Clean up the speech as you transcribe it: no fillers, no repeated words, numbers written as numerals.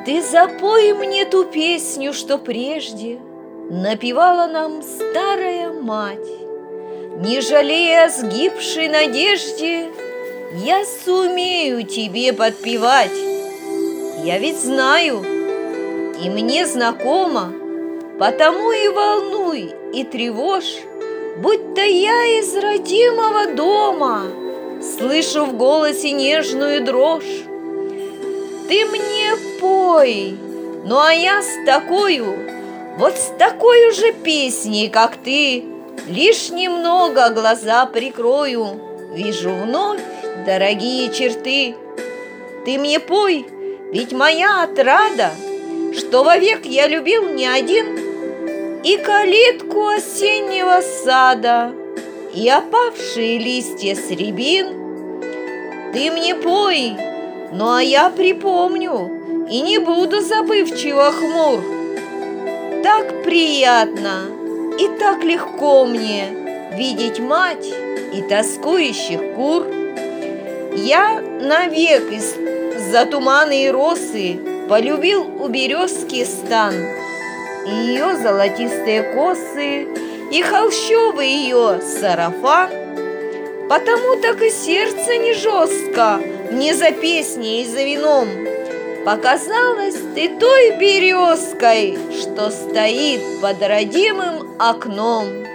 Ты запой мне ту песню, что прежде напевала нам старая мать. Не жалея о сгибшей надежде, я сумею тебе подпевать. Я ведь знаю, и мне знакомо, потому и волнуй, и тревожь, будто я из родимого дома слышу в голосе нежную дрожь. Ты мне пой, ну а я с такою, вот с такой же песней, как ты, лишь немного глаза прикрою, вижу вновь дорогие черты. Ты мне пой, ведь моя отрада, что вовек я любил не один, и калитку осеннего сада, и опавшие листья с рябин. Ты мне пой, ну а я припомню и не буду забывчиво хмур. Так приятно и так легко мне видеть мать и тоскующих кур. Я навек из-за тумана и росы полюбил у березки стан, и ее золотистые косы, и холщовый ее сарафан. Потому так и сердце не жестко мне за песней и за вином. Показалась ты той березкой, что стоит под родимым окном.